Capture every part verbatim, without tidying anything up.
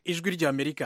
ijwi ry'Amerika.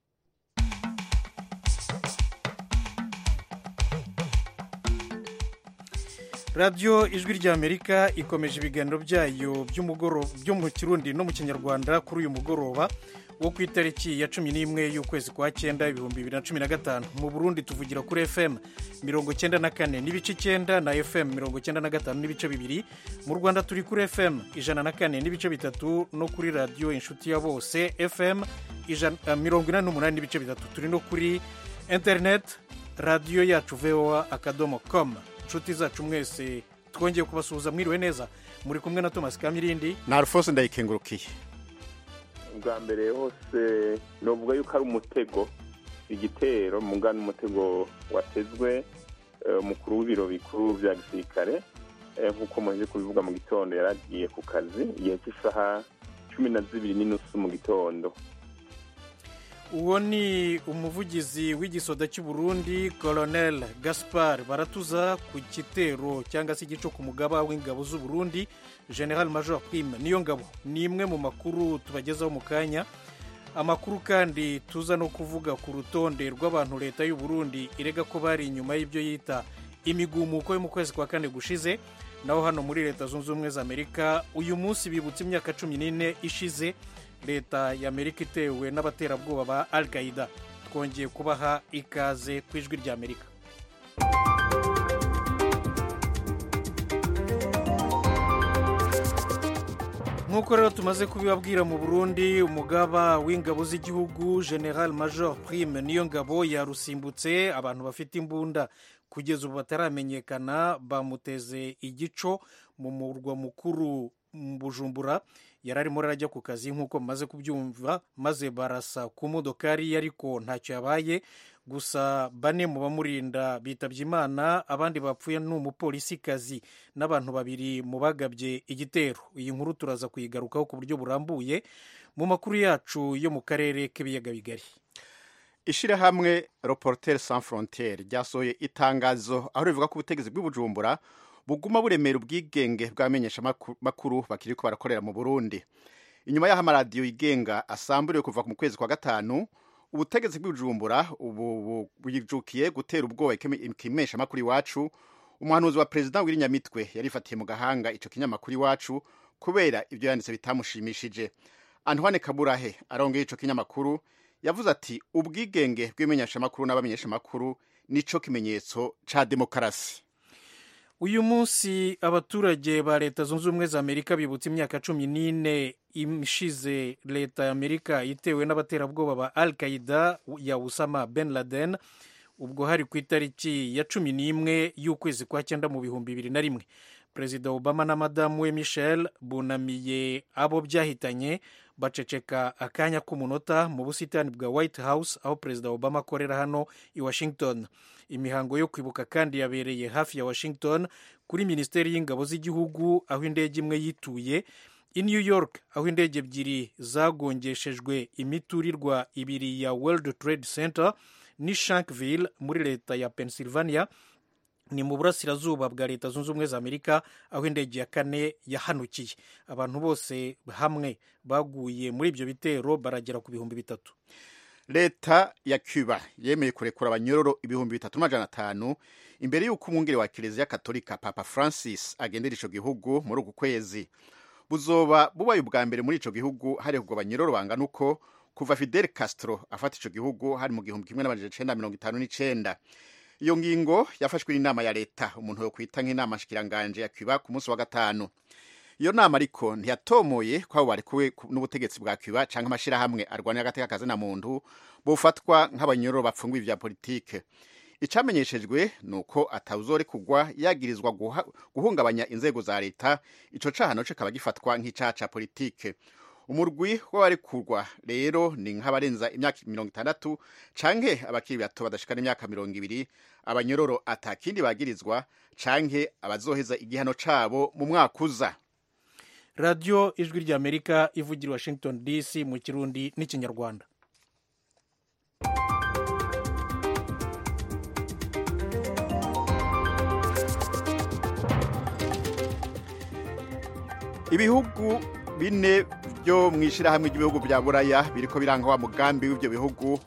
radiyo ijwi ry'Amerika ikomeje ibiganiro byayo by'umugoroba byo mu Kirundi no mu Kinyarwanda kuri uyu mugoroba wo ku itariki ya cumi n'imwe y'ukwezi kwa cyenda ibihumbi bibiri na cumi na gatanu. Mu Burundi tuvugira kuri F M mirongo cyenda na kane n'ibice icyenda na F M mirongo cyenda na gatanu n'ibice bibiri. Mu Rwanda turi kuri F M ijana na kane n'ibice bitatu no kuri radiyo inshuti ya bose F M mirongo inani n'umunani n'ibice bitatu. Turi no kuri internet radiyo yacu V O A akadomo com. Inshuti zacu mwese twongeye kubasuhuza, mwiriwe neza. Muri kumwe na Thomas Kamirindi na Alphonse Ndayikengurukiye. Bwa mbere hose novuga yuko ari umutego, igitero mungana umutego watezwe umukuru w'ibiro bikuru vya gisirikare nkuko muheje kubivuga mu gitondo yaragiye ku kazi igihe cy'isaha cumi na zibiri n'inusu mu gitondo. Uwo ni umuvugizi w'igisoda cy'u Burundi Colonel Gaspard Baratuza ku kitero cyangwa se igico ku mugaba w'ingabo z'u Burundi General Major Prime niyo ngabo. Ni imwe mu makuru tubagezaho mu kanya. Amakuru kandi tuza no kuvuga ku rutonde rw'abantu leta y'u Burundi irega ko bari inyuma y'ibyo yita imigumuko yo mu kwezi kwa kane gushize. Naho hano muri Leta Zunze Ubumwe za Amerika uyu munsi bibutse imyaka cumi n'ine ishize leta ya Amerika itewe n'abaterabwoba ba Al-Qaeda. Twongeye kubaha ikaze ku ijwi ry'Amerika. Nk'uko rero tumaze kubibabwira, mu Burundi umugaba w'ingabo z'igihugu General Major Prime niyo ngabo yarusimbutse. Abantu bafite imbunda kugeza ubu bataramenyekana bamuteze igico mu murwa mukuru Bujumbura. Yararimo rajya ku kazi nk'uko maze kubyumva, maze barasa ku modokari ariko ntacyo yabaye. Gusa bane mu bamurinda bitabye Imana, abandi bapfuye n'umupolisi kazi n'abantu babiri mu bagabye igitero. Iyi nkuru turaza kuyigarukaho ku buryo burambuye mu makuru yacu yo mu karere k'ibiyaga bigari. Ishirahamwe Reporters Sans Frontières ryasohoye itangazo aho rivuga ko ubutegetsi bw'Ubujumbura buguma buremera ubwigenge bw'amenyesha makuru bakiri ko barakorera mu Burundi. Inyuma y'aho amaradiyo yigenga asamburiwe kuva mu kwezi kwa gatanu, ubutegetsi bw'Ubujumbura ubu buyijukiye gutera ubwoba ikimesha makuru iwacu. Umuhanuzi wa President Wirinyamitwe yarifatiye mu gahanga ico kinyamakuru iwacu kubera ibyo yanditse bitamushimishije. Antoine Kaburahe arongeye ico kinyamakuru yavuze ati ubwigenge bw'imenyesha makuru n'abamenyesha makuru nico kimenyetso ca demokarasi. Uyu munsi abaturage ba Leta Zunze Ubumwe za Amerika bibutse imyaka cumi n'ine imshize leta ya Amerika itewe n'abaterabwoba ba Al-Qaeda ya Osama Ben Laden, ubwo hari ku itariki ya cumi n'imwe y'ukwezi kwa cyenda mu bihumbi bibiri na rimwe. Perezida Obama na madamu we Michelle bunamiye abo byahitanye, baceceka akanya k'umunota mu busitani bwa White House aho Perezida Obama akorera hano i Washington. Imihango yo kwibuka kandi yabereye hafi ya Washington kuri Minisiteri y'Ingabo z'igihugu aho indege imwe yituye, i New York aho indege ebyiri zagongeshejwe imiturirwa ibiri ya World Trade Center, ni Shanksville muri leta ya Pennsylvania ni mu burasirazuba bwa Leta Zunze Ubumwe za Amerika aho indege ya kane yahanukiye. Abantu bose hamwe baguye muri ibyo bitero baragera ku bihumbi bitatu. Leta ya Cuba yemeye kurekura abanyororo ibihumbi bitatu n'amajana atanu imbere y'uko umwungere wa Kiliziya Katolika Papa Francis agendera ico gihugu muri uku kwezi. Buzoba bubaye ubwa mbere muri ico gihugu hari kugwa abanyororo bangana uko kuva Fidel Castro afata ico gihugu hari mu gihumbi kimwe n'amajana icenda mirongo itanu n'icenda. Iyo ngingo yafashwe n'inama ya leta, umuntu yo kwita nk'inama nshikiranganje ya Cuba ku munsi wa gatanu. Iyo nama ariko ntiyatomoye ko abo barekuwe n'ubutegetsi bwa Cuba canke amashirahamwe arwanira agateka kazina muntu bofatwa nk'abanyororo bapfunguye vya politike. Icamenyeshejwe nuko atawuzore kugwa yagirizwa guhungabanya inzego za leta, ico cahano kikaba gifatwa nk'icaca politike. Umurwi w'abarekurwa rero ni nk'abarenza imyaka mirongo itandatu canke abakiri bato badashikana imyaka mirongo ibiri, abanyororo atakindi bagirizwa canke abazoheza igihano cabo mu mwaka uza. Radio Ijwi ry'Amerika ivugira Washington D C mu Kirundi n'Ikinyarwanda. Ibihugu bine byo mwishirahamwe ry'ibihugu bya Buraya biriko biranga wa mugambi w'ibyo bihugu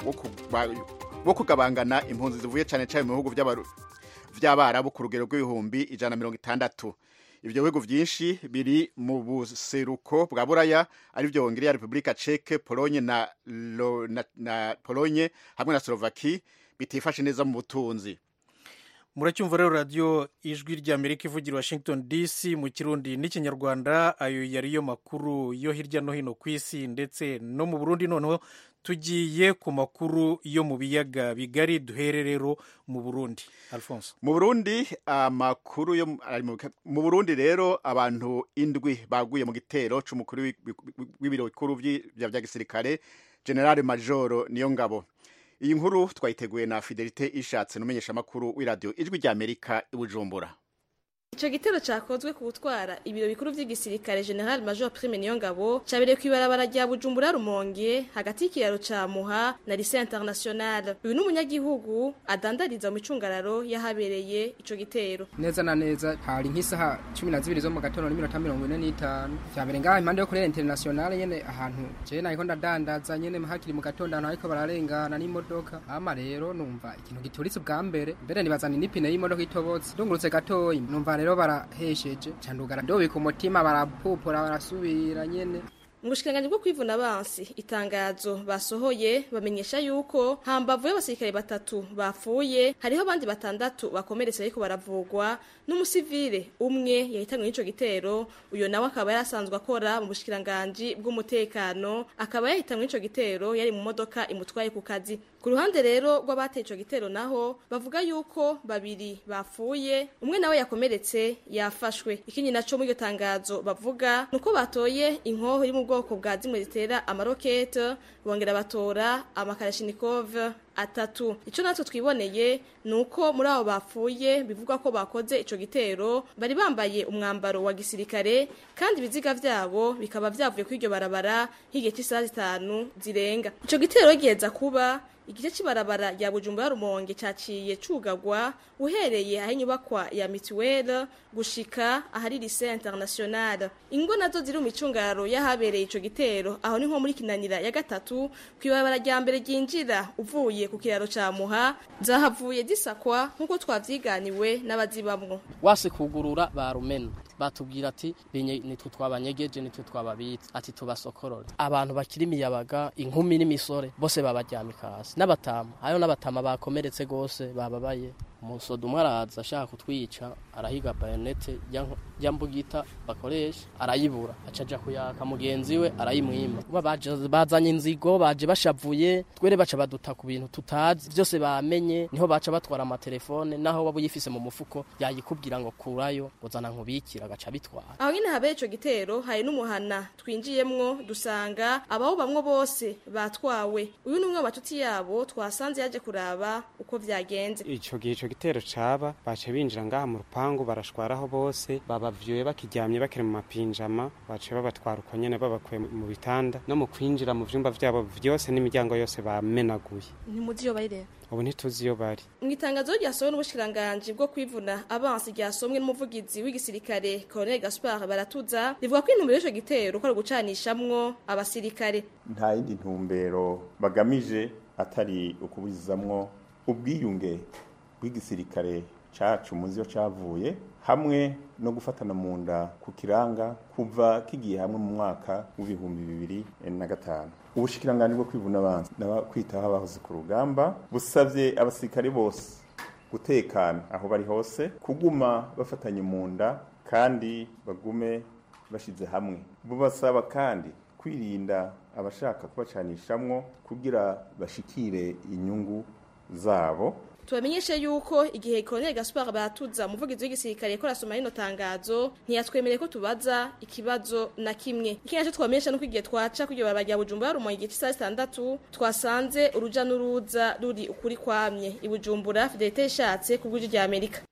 wo kugabangana impunzi zivuye cyane cyane mu bihugu vy'abarabu ku rugero rw'ibihumbi ijana na mirongo itandatu. Ivyo bihugu vyinshi biri mu buseruko bwa Buraya ari byo Hongiriya, Republika Czech, Pologne na, na, na Pologne hamwe na Slovakia bitifashe neza mu butunzi. Muracyumva rero radio ijwi rya Amerika ivugira Washington D C mu Kirundi n'ikinyarwanda. Ayo yariyo makuru yo hirya no hino ku isi ndetse no mu Burundi. Noneho tugiye ku makuru yo mu biyaga bigari, duhere rero mu Burundi. Alphonse. Mu Burundi amakuru yo mu Burundi rero abantu indwi baguye mu gitero c'umukuru w'ibiro bikuru vya gisirikare General Major Niyongabo. Iyi nkuru twayiteguye na Fidelite Ishatse numenyesha makuru w'iradio ijwi rya Amerika i Bujumbura. Ico gitero cakozwe ku gutwara ibiro bikuru vy'igisirikare General Major Prime Niyongabo cabereye kwibarabara rya Bujumbura Rumonge hagati y'ikiraro ca Muha na Lycée International. Uyu n'umunyagihugu adandariza mu micungararo yahabereye ico gitero. Neza na neza hari nk'isaha cumi na zibiri zo mu gatondo n'iminota mirongo ine n'itanu cyabereye ngaha impande yo kuri International nyene ahantu je nayiko ndadandaza nyene hakiri mu gatondo ahantu ariko bararengana n'imodoka. Ama rero numva ikintu gituritse bwa mbere mbere nibazana n'ipine y'imodoka itobotse ndungurutse gatoyi numva rero barahesheje candugara ndobe ku mutima barapupura barasubira nyene. Mubushikiranganje bwo kwivuna abansi itangazo basohoye bamenyesha yuko hambavu y'abasirikare batatu bapfuye hariho abandi batandatu bakomeretse ariko baravugwa n'umusivile umwe yahitanwe n'ico gitero. Uyo nawe akaba yarasanzwe akora mu bushikiranganje bw'umutekano akaba yahitanwe n'ico gitero yari mu modoka imutwaye ku kazi. Ku ruhande rero rw'abateye ico gitero naho bavuga yuko babiri bapfuye umwe nawe yakomeretse yafashwe. Ikindi naco mu iryo tangazo bavuga nuko batoye inkoho iri mu bwoko bwa zimwe zitera amarokete bongera batora amakarashnikov atatu. Ico natwe twiboneye nuko muri abo bapfuye bivugwa ko bakoze ico gitero bari bambaye umwambaro wa gisirikare kandi ibiziga vyabo bikaba vyavuye kuri iryo barabara h'igihe cy'isaha zitanu zirenga. Ico gitero giheza kuba igice cy'ibarabara rya Bujumbura Rumonge caciye cugagwa uhereye aho inyubakwa ya Mituelle gushika ahari Lycée International. Ingo nazo ziri mu micungararo yahabereye ico gitero aho ni nko muri Kinanira ya gatatu kwibarabara rya mbere ginjira uvuye ku kiraro ca Muha zahavuye zisakwa nkuko twavyiganiwe n'abazibamwo. Wase kugurura barumena batubwira ati nitwe twabanyegeje nitwe twababitse ati tubasokorore. Abantu bakiri miyabaga inkumi n'imisore bose babaryamikasi n'abatama ayo n'abatama bakomeretse gose bababaye. Umusodo umwe araza ashaka kutwica arahiga bayonete yambugita bakoresha arayibura acaja kuyaka mugenzi we arayimwima. Bazanye inzigo baje bashavuye twere baca baduta ku bintu tutazi byose bamenye niho baca batwara amatelefone naho waba yifise mu mufuko yayikubwira ngo kurayo uzana nkubikira agaca bitwara. Aho nyine habe ico gitero hari n'umuhana twinjiyemwo dusanga abaho bamwe bose batwawe. Uyu numwe abacuti yabo twasanze yaje kuraba uko vyagenze. Ico gihe gitero caba bace binjira ngaha mu rupangu barashwaraho bose babavyuye bakiryamye bakiri mu mapinjama bace babatwara uko nyene babakwe mu bitanda no mu kwinjira mu vyumba vyabo vyose n'imiryango yose bamenaguye. Ni muzi yo bayire ubu ntituzi yo bari. Mwitangazo ryasohowe n'ubushikiranganje bwo kwivuna abansi ryasomwe n'umuvugizi w'igisirikare Colonel Gaspard Baratuza rivuga ko intumbero y'ico gitero ko gucanishamwo abasirikare. Nta yindi ntumbero bagamije atari ukubizamwo ubwiyunge bw'igisirikare cacu muzi yo cavuye hamwe no gufatana mu nda ku kiranga kuva kigiye hamwe mu mwaka w'ibihumbi bibiri na gatanu. Ubushikiranganje bwo kwivuna abansi naba kwitaho abahoze ku rugamba busavye abasirikare bose gutekana aho bari hose kuguma bafatanye mu nda kandi bagume bashize hamwe. Bubasaba kandi kwirinda abashaka kubacanishamwo kugira bashikire inyungu zabo. Tubamenyeshe yuko igihe Colonel Gaspard Baratuza umuvugizi w'igisirikare ko rasoma rino tangazo ntiyatwemereye ko tubaza ikibazo na kimwe. Ikinyaje twamenyesha nuko igihe twaca kujyo barabajya Bujumbura Rumonge igihe cy'isaha zitandatu twasanze uruja n'uruza ruri ukuri kwamye i Bujumbura. Fidelite Ishatse ku bw'ijwi rya Amerika.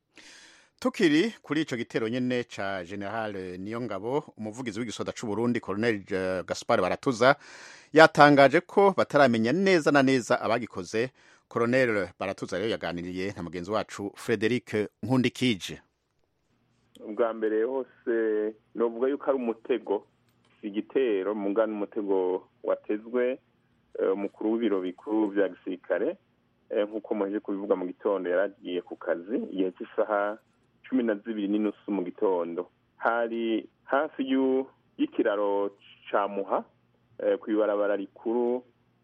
Tukiri kuri ico gitero nyene ca General Niyongabo umuvugizi w'igisoda c'u Burundi Colonel Gaspard Baratuza yatangaje ko bataramenya neza na neza abagikoze. Colonel Baratuza rero yaganiriye na mugenzi wacu Frederic Nkundikije. Ubwa mbere hose novuga yuko ari umutego igitero muga n'umutego watezwe umukuru w'ibiro bikuru vya gisirikare nk'uko muheje kubivuga mu gitondo yaragiye ku kazi igihe cy'isaha cumi na zibiri n'inusu mu gitondo hari hafi y'ikiraro ca Muha kw'ibarabara rikuru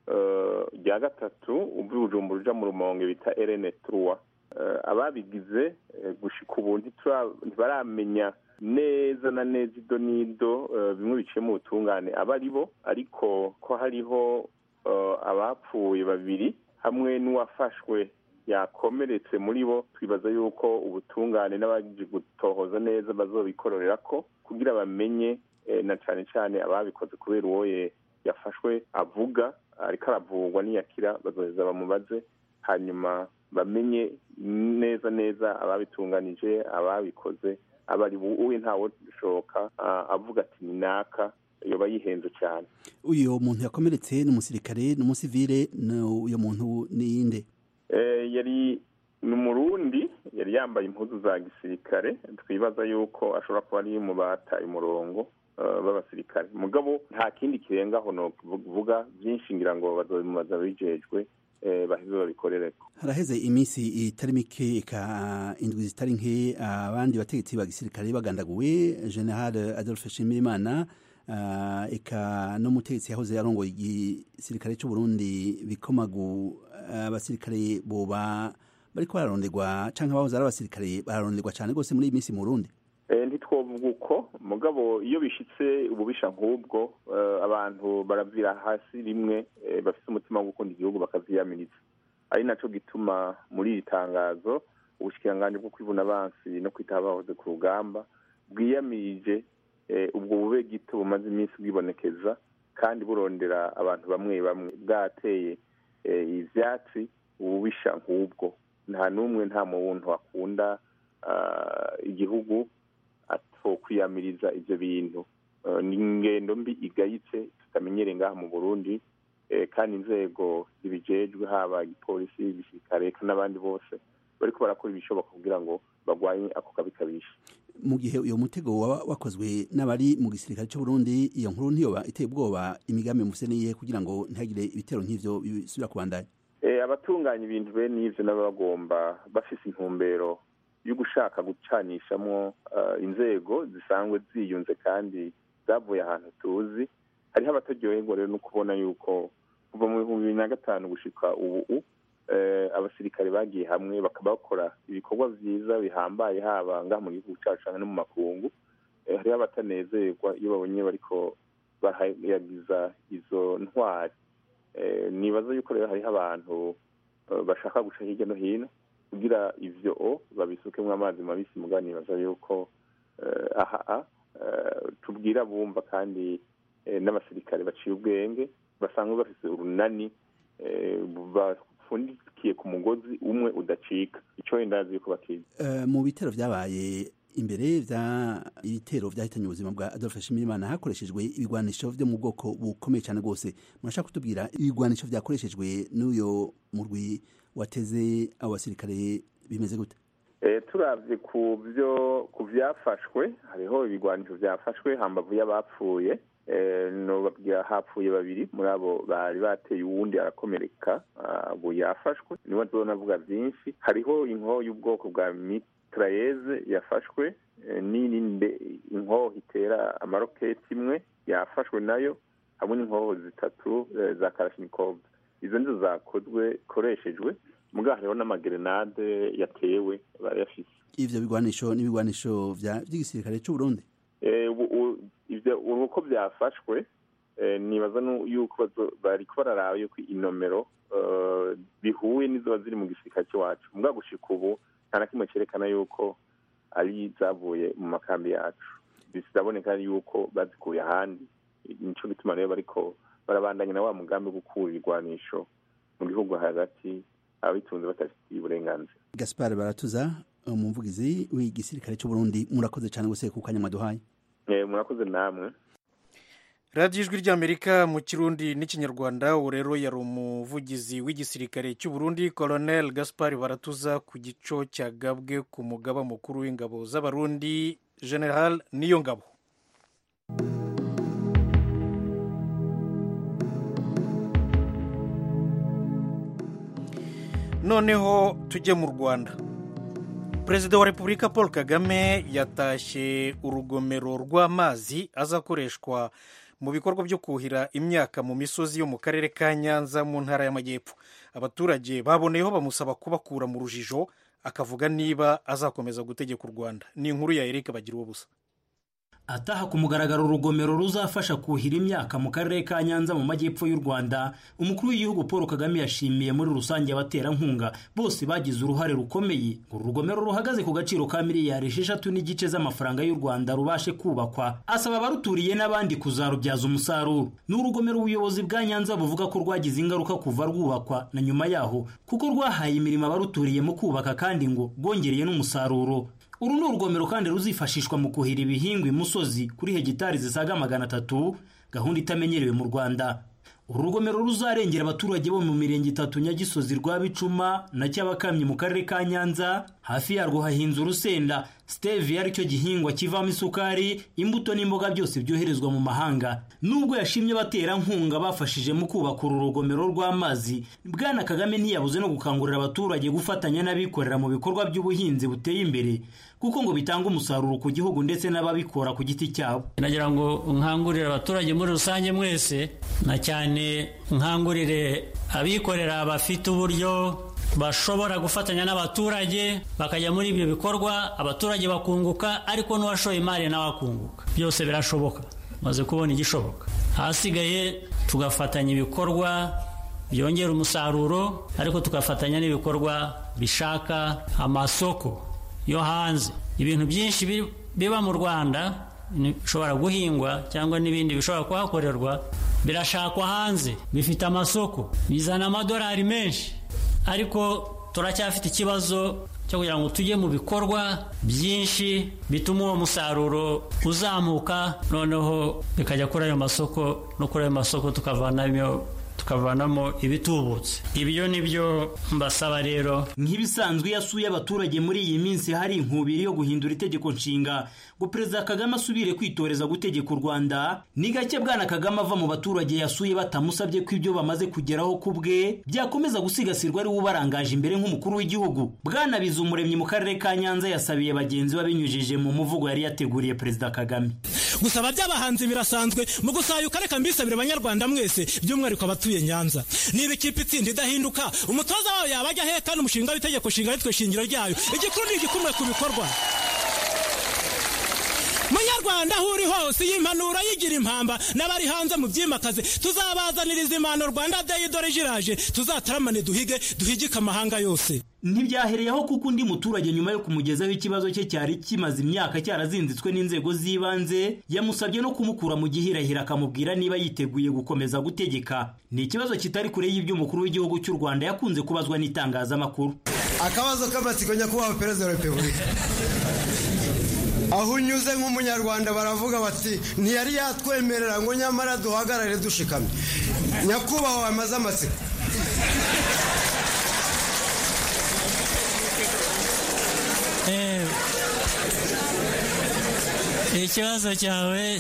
rya gatatu uvuye Bujumbura uja mu Rumonge bita R N trois ababigize gushika ubu ntibaramenya neza na neza ido nido bimwe biciye mu butungane aba ari bo ariko ko hariho abapfuye babiri hamwe n'uwafashwe yakomeretse muri bo twibaza yuko ubutungane n'abaje gutohoza neza bazobikororera ko kugira bamenye na cane cane ababikoze kubera uwo yafashwe avuga ariko aravugwa niyakira bazoheza bamubaze hanyuma bamenye neza neza ababitunganije ababikoze abari uwe ntawo dushoka avuga ati ninaka yoba yihenze cyane. Uyo muntu yakomeretse n'umusirikare n'umusivile uyo muntu ninde? Eh yari n'umurundi yari yambaye impuzu za gisirikare twibaza yuko ashobora kuba ari mu bataye umurongo b'abasirikare mugabo nta kindi kirengaho no kuvuga byinshi ngira ngo bazobimubaza bijejwe baheze babikorereko. Haraheze iminsi itari mike ka indwi zitari nke abandi bategetsi ba gisirikare bagandaguwe General Adolphe Nshimirimana uh, eka n'umutegetsi yahoze yarongoye igisirikare cy'u Burundi bikomagu abasirikare uh, boba bariko bararonderwa canke abahoze ari abasirikare bararonderwa cyane gose muri iyi minsi mu Burundi. Eh ntitwovuga uko mugabo iyo bishitse ububisha nk'ubwo uh, abantu baravira hasi rimwe uh, bafite umutima wo gukunda igihugu bakavyiyamiriza ari naco gituma muri iri tangazo ubushikiranganje bwo kwivuna abansi no kwita abahoze ku rugamba bwiyamirije uh, ubwo bube gito bumaze iminsi bwibonekeza kandi burondera abantu bamwe bamwe bwateye uh, ivyatsi ububisha nk'ubwo nta numwe nta muntu akunda uh, igihugu atwo kwiyamiriza ivyo bintu uh, ni ingendo mbi igayitse tutamenyere ngaha mu Burundi eh, kandi inzego zibijejwe haba igipolisi igisirikare n'abandi bose bariko barakora ibishoboka kugira ngo bagwanye ako kabikabisha. Mu gihe uyo mutego wakozwe n'abari mu gisirikare cy'u Burundi iyo nkuru ntiyoba iteye ubwoba imigambi museniye kugira ngo ntihagire ibitero nk'ivyo bisubira kubandanya. Eh abatunganya ibintu be n'ivyo n'abagomba bafise intumbero yo gushaka gucanishamwo uh, inzego zisanzwe ziyunze kandi zavuye ahantu tuzi hariho abataryoherwa rero no kubona yuko kuva mu bihumbi bibiri na gatanu gushika ubu eh, abasirikare bagiye hamwe bakabakora ibikorwa vyiza bihambaye haba ngaha mu gihugu cacu no mu makungu eh, hariho abatanezerwa iyo babonye bariko barayagiza izo ntwari eh, nibaza yuko rero hariho abantu uh, bashaka guca hirya no hino kugira ivyo o babisukemwe amazi mabisi mugani baza yuko uh, aha uh, tubwira bumva kandi uh, n'abasirikare baciye ubwenge basanzwe bafise urunani uh, bafundikiye ku mugozi umwe udacika ico indazi yuko bakiza. Uh, mu bitero vyabaye imbere vya ibitero vyahitanye ubuzima bwa Adolphe Nshimirimana hakoreshejwe ibigwanisho vyo mu bwoko bukomeye cyane gose murashaka kutubwira ibigwanisho vyakoreshejwe n'uyo murwi wateze abo basirikare bimeze gute? Eh turavye ku byo ku vyafashwe hariho ibigwanisho vyafashwe hambavu y'abapfuye eh no babwira hapfuye babiri muri abo bari bateye uwundi arakomereka abo yafashwe niwe nzonavuga byinshi hariho inko y'ubwoko bwa mitraillez yafashwe eh, n'inde inko itera amaroketi imwe yafashwe nayo hamwe n'inkoho zitatu eh, za Kalashnikov izo nizo zakozwe koreshejwe muga hariho n'amagrenade yatewe barayafise. Ivyo bigwanisho n'ibigwanisho vya by'igisirikare cy'u Burundi eh ivyo uruko byafashwe eh, nibaza yuko bari bararaye yuko inomero uh, bihuye nizo ziri mu gisirikare cyacu muga gushika ubu nta na kimwe cerekana yuko ari zavuye mu makambi yacu bisaboneka yuko bazikuye ahandi nico gituma rero bariko barabandanya na wa mugambi gukura ibigwanisho mu gihugu hagati abitunze batafitiye uburenganzira. Gaspard Baratuza umuvugizi w'igisirikare cy'u Burundi murakoze cyane gose ku kanya mwaduhaye. Eh murakoze namwe. Radio Ijwi ry'Amerika mu Kirundi n'Ikinyarwanda uwo rero yari umuvugizi w'igisirikare cy'u Burundi Colonel Gaspard Baratuza ku gico cyagabwe ku mugaba mukuru w'ingabo z'abarundi General Niyongabo. noneho tujye mu rwanda. Perezida wa repubulika Paul Kagame yatashye urugomero rw'amazi azakoreshwa mu bikorwa byo kuhira imyaka mu misozi yo mu karere ka Nyanza mu ntara y'Amajyepfo. Abaturage baboneyeho bamusaba kubakura mu rujijo, akavuga niba azakomeza gutegeka u Rwanda. Ni inkuru ya Eric Bagiruwubusa. Ataha ku mugaragaro urugomero ruzafasha kuhira imyaka mu karere ka Nyanza mu majyepfo y'u Rwanda, umukuru w'igihugu Paul Kagame yashimiye muri rusange abaterankunga bose bagize uruhare rukomeye ngo urugomero ruhagaze ku gaciro ka miliyari esheshatu n'igice z'amafaranga y'u Rwanda rubashe kubakwa. Asaba abaruturiye n'abandi kuzarubyaza umusaruro. Ni urugomero ubuyobozi bwa Nyanza buvuga ko rwagize ingaruka kuva rwubakwa na nyuma yaho, kuko rwahaye imirimo abaruturiye mu kubaka kandi ngo rwongereye n'umusaruro. Uru ni urugomero kandi ruzifashishwa mu kuhira ibihingwa imusozi kuri hegitari zisaga magana atatu, gahunda itamenyerewe mu Rwanda. Uru rugomero ruzarengera abaturage bo mu mirenge itatu Nyagisozi, Rwabicuma na Cyabakamyi mu karere ka Nyanza. Hafi yarwo hahinze urusenda, stevia aricyo gihingwa kivamo isukari, imbuto n'imboga byose byoherezwa mu mahanga. Nubwo yashimye abaterankunga bafashije mu kubaka uru rugomero rw'amazi, Bwana Kagame ntiyabuze no gukangurira abaturage gufatanya n'abikorera mu bikorwa by'ubuhinzi buteye imbere, kuko ngo bitanga umusaruro ku gihugu ndetse n'ababikora ku giti cyabo. Nagira ngo nkangurire abaturage muri rusange mwese, na cyane nkangurire abikorera bafite uburyo bashobora gufatanya n'abaturage bakajya muri ibyo bikorwa, abaturage bakunguka, ariko n'uwashoye imari nawe akunguka. Byose birashoboka, maze kubona igishoboka. Hasigaye tugafatanya ibikorwa byongera umusaruro, ariko tugafatanya n'ibikorwa bishaka amasoko yo hanze. Ibintu byinshi biba mu Rwanda bishobora guhingwa cyangwa n'ibindi bishobora kuhakorerwa birashakwa hanze, bifite amasoko, bizana amadolari menshi, ariko turacyafite ikibazo cyo kugira ngo tujye mu bikorwa byinshi bituma uwo musaruro uzamuka, noneho bikajya kuri ayo masoko, no kuri ayo masoko tukavanamo tukavanamo ibitubutse. Ibyo nibyo mbasaba rero. Nk'ibisanzwe yasuye abaturage muri iyi minsi hari inkubiri yo guhindura itegeko nshinga ngo Perezida Kagame asubire kwitoreza gutegeka u Rwanda. Ni gake Bwana Kagame ava mu baturage yasuye batamusabye ko ibyo bamaze kugeraho ku bwe byakomeza gusigasirwa ari ubarangaje imbere nk'umukuru w'igihugu. Bwana Bizumuremyi mu karere ka Nyanza yasabiye bagenzi babinyujije mu muvugo yari yateguriye Perezida Kagame. Gusaba by'abahanzi birasanzwe, mu gusayuka reka mbisabire abanyarwanda mwese, by'umwihariko abatuye Nyanza. Niba ikipe itsinda idahinduka, umutoza wawe yaba ajya he kandi umushinga w'itegeko nshinga ritwe shingiro ryayo igikuru ni igikumwe ku bikorwa. Munyarwanda aho uri hose y'impanura yigira impamba n'abari hanze mu byimakaze, tuzabazaniriza impano Rwanda Day dore jiraje, tuzataramane duhige duhigika amahanga yose. Ntibyahereyeho kuko undi muturage nyuma yo kumugezaho ikibazo cye cyari kimaze imyaka cyarazinzitswe n'inzego z'ibanze, yamusabye no kumukura mu gihirahira akamubwira niba yiteguye gukomeza gutegeka. Ni ikibazo kitari kure y'ibyo umukuru w'igihugu cy'u Rwanda yakunze kubazwa n'itangazamakuru. Akabazo k'amatsiko nyakubahwa Perezida wa Repubulika, aho unyuze nk'umunyarwanda baravuga bati ntiyari yatwemerera ngo nyamara duhagarare dushikamye. Nyakubahwa amaze amatsiko, ikibazo cyawe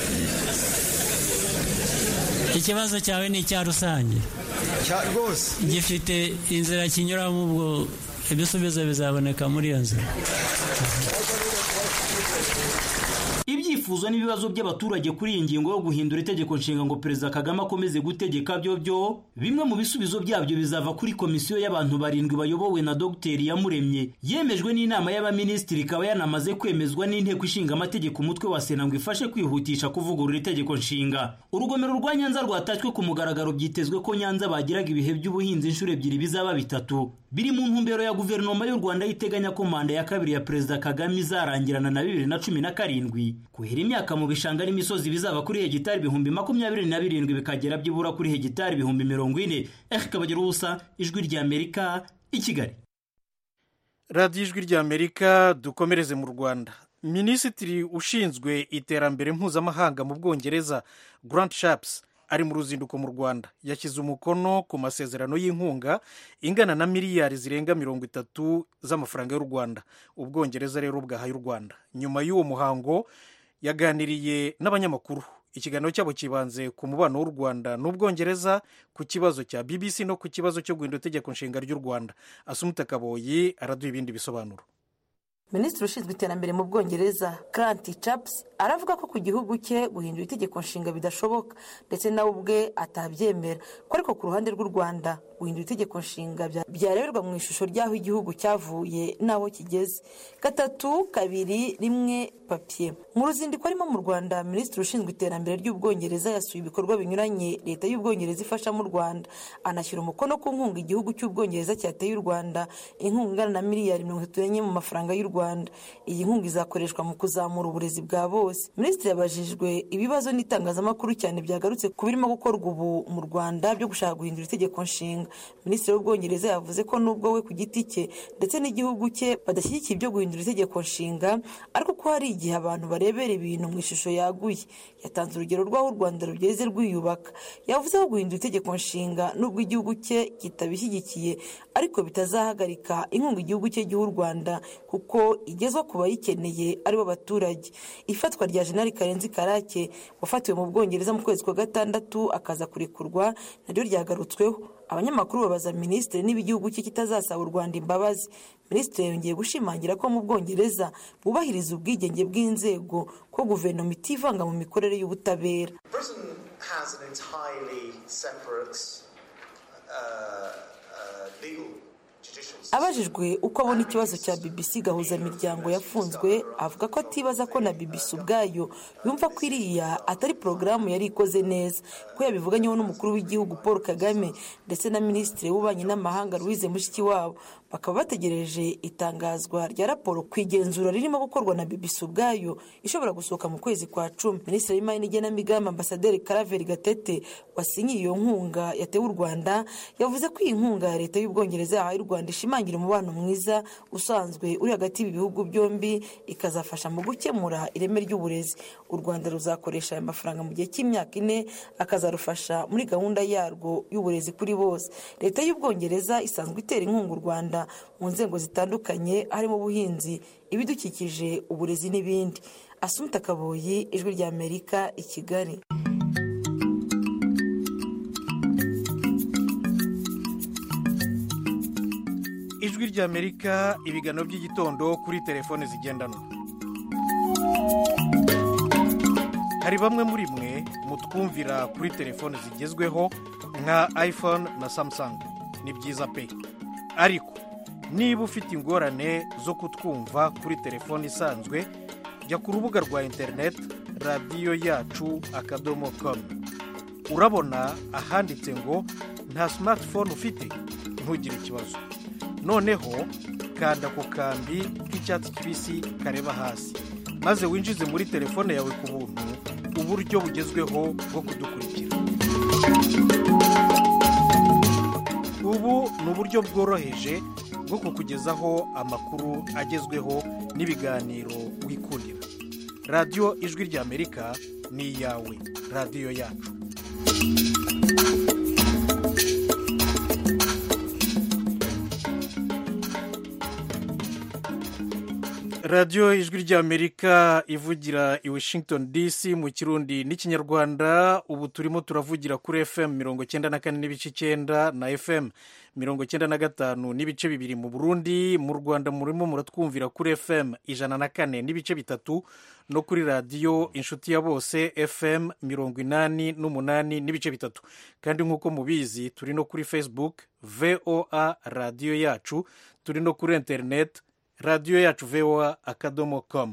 ikibazo cyawe ni icya rusange rwose, gifite inzira kinyuramo, ubwo ibisubizo bizaboneka muri iyo nzira. Ibyifuzo n'ibibazo by'abaturage kuri iyi ngingo yo guhindura itegeko nshinga ngo Perezida Kagame akomeze gutegeka byo byo, bimwe mu bisubizo byabyo bizava kuri komisiyo y'abantu barindwi bayobowe na Dr Iyamuremye, yemejwe n'inama y'abaminisitiri, ikaba yanamaze kwemezwa n'inteko ishinga amategeko umutwe wa Sena ngo ifashe kwihutisha kuvugurura itegeko nshinga. Urugomero rwa Nyanza rwatashywe ku mugaragaro, byitezwe ko Nyanza bagiraga ibihe by'ubuhinzi inshuro ebyiri bizaba bitatu, biri mu ntumbero ya guverinoma y'u Rwanda yiteganya ko manda ya kabiri ya Perezida Kagame izarangirana na bibiri na cumi na karindwi. Kuhira imyaka mu bishanga n'imisozi bizaba kuri hegitari ibihumbi makumyabiri na birindwi bikagera byibura kuri hegitari ibihumbi mirongo ine. Eric Bagiruwubusa, Ijwi ry'Amerika, i Kigali. Radiyo Ijwi ry'Amerika. Dukomereze mu Rwanda. Minisitiri ushinzwe iterambere mpuzamahanga mu Bwongereza Grant Shapps ari mu ruzinduko mu Rwanda. Yashyize umukono ku masezerano y'inkunga ingana na miliyari zirenga mirongo itatu z'amafaranga y'u Rwanda. Ubwongereza rero bwahaye u Rwanda. Nyuma y'uwo muhango yaganiriye n'abanyamakuru. ikiganiro cyabo kibanze ku mubano w'u Rwanda n'Ubwongereza, ku kibazo cya B B C no ku kibazo cyo guhindura itegeko nshinga ry'u Rwanda. Asumuta Kaboyi araduha ibindi bisobanuro. Minisitiri ushinzwe iterambere mu Bwongereza Grant Shapps aravuga ko ku gihugu cye guhindura itegeko nshinga bidashoboka ndetse nawe ubwe atabyemera, ko ariko ku ruhande rw'u Rwanda guhindura itegeko nshinga byareberwa mu ishusho ry'aho igihugu cyavuye n'aho kigeze. Gatatu kabiri rimwe papier. Mu ruzinduko arimo mu Rwanda, Minisitiri ushinzwe iterambere ry'Ubwongereza yasuye ibikorwa binyuranye leta y'Ubwongereza ifasha mu Rwanda, anashyira umukono ku nkunga igihugu cy'Ubwongereza cyateye u Rwanda, inkunga ingana na miliyari mirongo itatu n'enye mu mafaranga y'u Rwanda. Iyi nkunga izakoreshwa mu kuzamura uburezi bwa bose. Minisitiri yabajijwe ibibazo n'itangazamakuru cyane byagarutse ku birimo gukorwa ubu mu Rwanda byo gushaka guhindura itegeko nshinga. Minisitiri w'Ubwongereza yavuze ko nubwo we ku giti cye ndetse n'igihugu cye badashyigikiye ibyo guhindura itegeko nshinga, ariko ko hari igihe abantu barebera ibintu mu ishusho yaguye. Yatanze urugero rw'aho u Rwanda rugeze rwiyubaka. Yavuze ko guhindura itegeko nshinga nubwo igihugu cye kitabishyigikiye, ariko bitazahagarika inkunga igihugu cye giha u Rwanda kuko igezwa ku bayikeneye aribo baturage. Ifatwa rya Jenerali Karenzi Karake wafatiwe mu Bwongereza mu kwezi kwa gatandatu akaza kurekurwa naryo ryagarutsweho. Abanyamakuru babaza Minisitiri niba igihugu cye kitazasaba u Rwanda imbabazi. Minisitiri yongeye gushimangira ko mu Bwongereza bubahiriza ubwigenge bw'inzego, ko guverinoma itivanga mu mikorere y'ubutabera. Abajijwe uko abona ikibazo cya B B C gahuzamiryango yafunzwe, avuga ko atibaza ko na B B C ubwayo yumva ko iriya atari porogaramu yari ikoze neza, ko yabivuganyeho n'umukuru w'igihugu Paul Kagame ndetse na Minisitiri w'Ububanyi n'Amahanga Louise Mushikiwabo. Bakaba bategereje itangazwa rya raporo ku igenzura ririmo gukorwa na B B C ubwayo ishobora gusohoka mu kwezi kwa cumi. Minisitiri w'Imari n'Igenamigambi Ambasaderi Claver Gatete wasinyiye iyo nkunga yatewe u Rwanda yavuze ko iyi nkunga ya leta y'Ubwongereza yahaye u Rwanda ishimangira umubano mwiza usanzwe uri hagati y'ibi bihugu byombi, ikazafasha mu gukemura ireme ry'uburezi. U Rwanda ruzakoresha aya mafaranga mu gihe cy'imyaka ine, akazarufasha muri gahunda yarwo y'uburezi kuri bose. Leta y'Ubwongereza isanzwe itera inkunga u Rwanda mu nzego zitandukanye harimo ubuhinzi, ibidukikije, uburezi n'ibindi. Asumuta Kaboyi, Ijwi ry'Amerika, i Kigali. Ijwi ry'Amerika, ibiganiro by'igitondo kuri telefone zigendanwa. Hari bamwe muri mwe mutwumvira kuri telefone zigezweho nka iPhone na Samsung. Ni byiza pe. Ariko niba ufite ingorane zo kutwumva kuri telefone isanzwe, jya ku rubuga rwa interineti radiyo yacu akadomo komu. Urabona ahanditse ngo nta smartphone ufite, ntugire ikibazo. Noneho kanda ku kambi k'icyatsi kibisi kareba hasi, maze winjize muri telefone yawe ku buntu uburyo bugezweho bwo kudukurikira. Ubu ni uburyo bworoheje bwo kukugezaho amakuru agezweho n'ibiganiro wikundira. Radiyo Ijwi ry'Amerika ni iyawe, radiyo yacu. Radiyo Ijwi ry'Amerika ivugira i Washington D C mu Kirundi n'Ikinyarwanda. Ubu turimo turavugira kuri F M mirongo cyenda na kane n'ibice icyenda na F M mirongo cyenda na gatanu n'ibice bibiri mu Burundi. Mu Rwanda murimo muratwumvira kuri F M ijana na kane n'ibice bitatu no kuri radiyo Inshuti ya Bose F M mirongo inani n'umunani n'ibice bitatu. Kandi nk'uko mubizi turi no kuri Facebook V O A radiyo yacu, turi no kuri internet radiyo yacu V O A akadomo komu.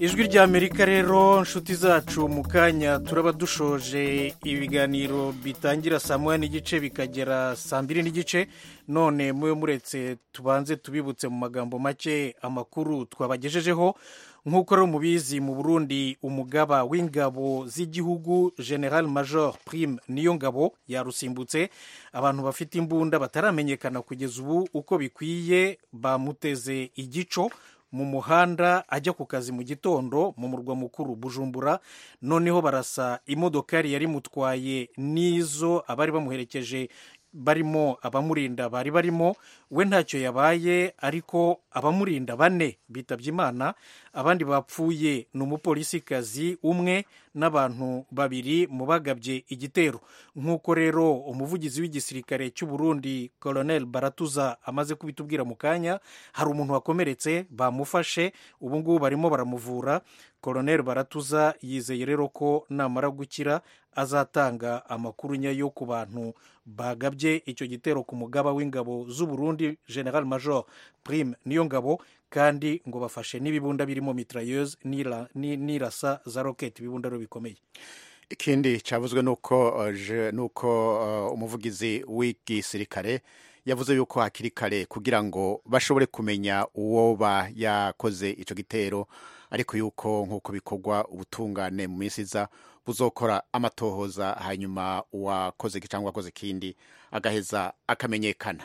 ijwi ry'amerika rero nshuti zacu mu kanya turaba dushoje ibiganiro bitangira saa moya n'igice bikagera saa mbiri n'igice none mube muretse tubanze tubibutse mu magambo make amakuru twabagejejeho nk'uko rero mubizi mu Burundi umugaba w'ingabo z'igihugu General Major Prime Niyongabo yarusimbutse abantu bafite imbunda bataramenyekana kugeza ubu uko bikwiye bamuteze igico mu muhanda ajya ku kazi mu gitondo mu murwa mukuru Bujumbura noneho barasa imodokari yari mutwaye n'izo abari bamuherekeje barimo abamurinda bari barimo we ntacyo yabaye ariko abamurinda bane bitabye Imana abandi bapfuye ni umupolisikazi umwe n'abantu babiri mu bagabye igitero nk'uko rero umuvugizi w'igisirikare cy'u Burundi Colonel Baratuza amaze kubitubwira mu kanya hari umuntu wakomeretse bamufashe ubu ngubu barimo baramuvura Colonel Baratuza yizeye rero ko namara gukira azatanga amakuru nyayo ku bantu bagabye icyo gitero ku mugaba w'ingabo z'u Burundi General Major Prime Niyongabo kandi ngo bafashe n'ibibunda birimo mitrailleuse n'irasa za rocket ibibunda rero bikomeye. Ikindi cyavuzwe nuko nuko uh, umuvugizi w'igisirikare yavuze yuko hakiri kare kugira ngo bashobore kumenya uwo ba yakoze ico gitero ariko yuko nk'uko bikorwa ubutungane mu minsi iza buzokora amatohoza hanyuma uwakoze cyangwa wakoze kindi agaheza akamenyekana.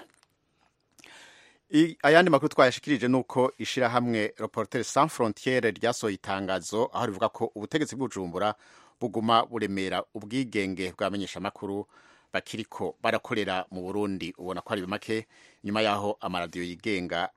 Ayandi makuru twayashikirije nuko ishira hamwe Reporters Sans Frontières ryasohoye itangazo aho rivuga ko ubutegetsi bw'Ubujumbura buguma buremera ubwigenge bwamenyesha makuru bakiriko barakorera mu Burundi ubona ko ari bimake nyuma yaho amaradiyo yigenga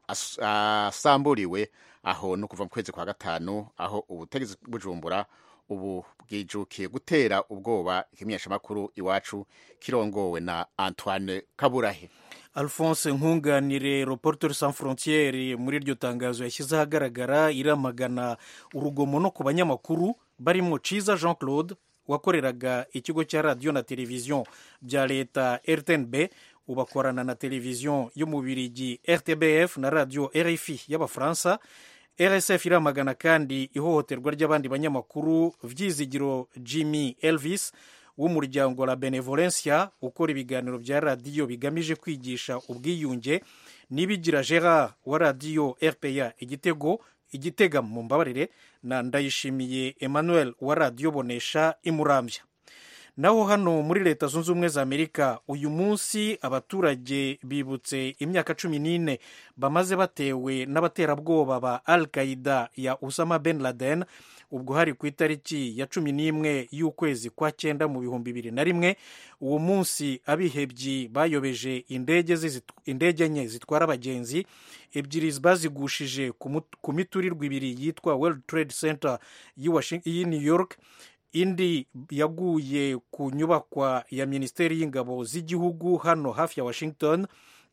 asamburiwe aho no kuva mu kwezi kwa gatanu aho ubutegetsi bw'Ubujumbura ubu bwijukiye gutera ubwoba ikimenyesha makuru iwacu kirongowe na Antoine Kaburahe. Alphonse Nkunganire Reporters Sans Frontières muri iryo tangazo yashyize ahagaragara iramagana urugomo no ku banyamakuru barimo Ciza Jean Claude wakoreraga ikigo cya radio na televiziyo bya leta R T N B ubakorana na televiziyo yo mu Birigi R T B F na radio R F I y'Abafaransa. R S F iramagana kandi ihohoterwa ry'abandi banyamakuru Vyizigiro Jimmy Elvis w'umuryango La Benevolencia ukora ibiganiro bya radio bigamije kwigisha ubwiyunge Nibigira Gerard wa radio R P A Igitego Igitega mu mbabarire na Ndayishimiye Emmanuel wa radio Bonesha Imurambya. Naho hano muri leta zunze ubumwe za Amerika uyu munsi abaturage bibutse imyaka cumi n'ine bamaze batewe n'abaterabwoba ba Al-Qaeda ya Osama bin Laden ubwo hari ku itariki ya cumi n'imwe y'ukwezi kwa cyenda mu bihumbi bibiri na rimwe. Uwo munsi abihebyi bayobeje indege indege enye zitwara abagenzi ebyiri bazigushije ku miturirwa ibiri yitwa World Trade Center y'i New York, indi yaguye ku nyubakwa ya Minisiteri y'Ingabo z'igihugu hano hafi ya Washington,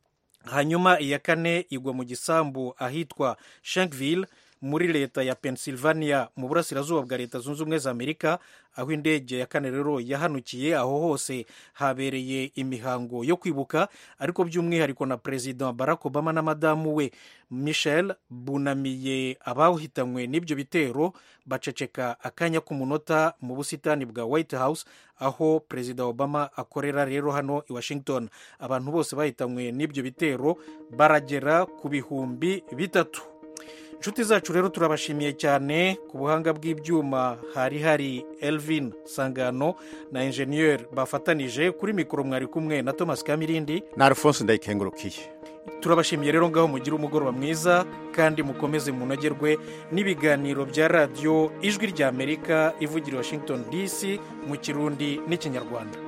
hanyuma iya kane igwa mu gisambu ahitwa Shanksville muri leta ya Pennsylvania mu burasirazuba bwa leta zunze ubumwe za Amerika, aho indege ya kane rero yahanukiye. Aho hose habereye imihango yo kwibuka ariko by'umwihariko na President Barack Obama na madamu we Michelle bunamiye abahitanywe n'ibyo bitero baceceka akanya k'umunota mu busitani bwa White House aho President Obama akorera rero hano i Washington. Abantu bose bahitanywe n'ibyo bitero baragera ku bihumbi bitatu. Inshuti zacu rero turabashimiye cyane. Ku buhanga bw'ibyuma hari hari Elvin Sangano na engineer bafatanije. Kuri mikoro mwari kumwe na Thomas Kamirindi na Alphonse Ndayikengurukiye. Turabashimiye rero ngaho mugira umugoroba mwiza kandi mukomeze munogerwe n'ibiganiro bya radio Ijwi rya Amerika ivugira Washington D C mu Kirundi n'Ikinyarwanda.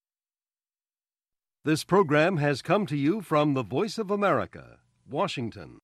This program has come to you from the Voice of America, Washington.